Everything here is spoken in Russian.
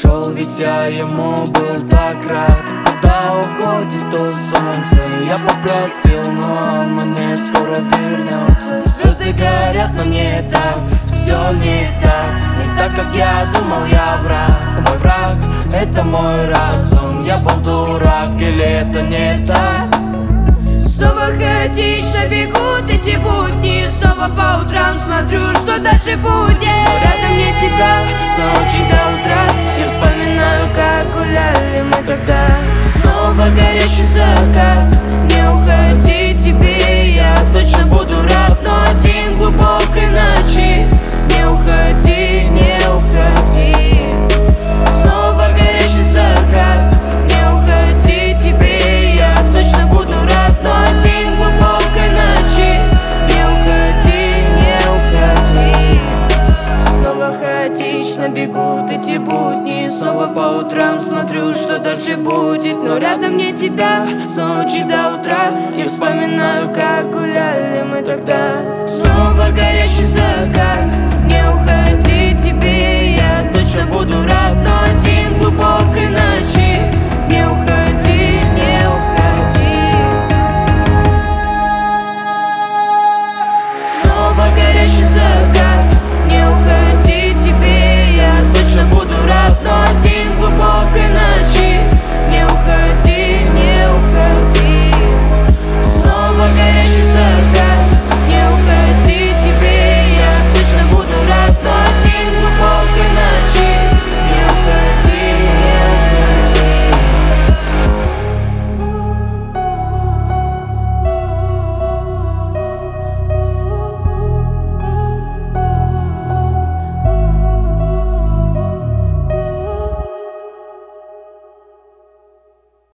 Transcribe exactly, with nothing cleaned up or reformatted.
ушел, ведь я ему был так рад. Куда уходит то солнце? Я попросил, но он мне скоро вернется. Звезды горят, но не так, все не так. Не так, как я думал, я враг. Мой враг — это мой разум. Я был дурак, или это не так? Снова хаотично бегут эти будни. Снова по утрам смотрю, что дальше будет. Но рядом нет тебя с ночи до утра. Я вспоминаю, как гуляли мы тогда. Снова горящий закат. Не уходи, тебе я точно буду рад. Но один глубокой ночи. Не уходи, не уходи. Снова горящий закат. Не уходи, тебе я точно буду рад. Но один глубокой ночи. Не уходи, не уходи. Снова хаотично бегут эти будни. Снова по утрам смотрю, что дальше будет. Но рядом нет тебя с ночи до утра. Я вспоминаю, как гуляли мы тогда. Снова горящий закат. Не уходи, тебе я точно буду рад.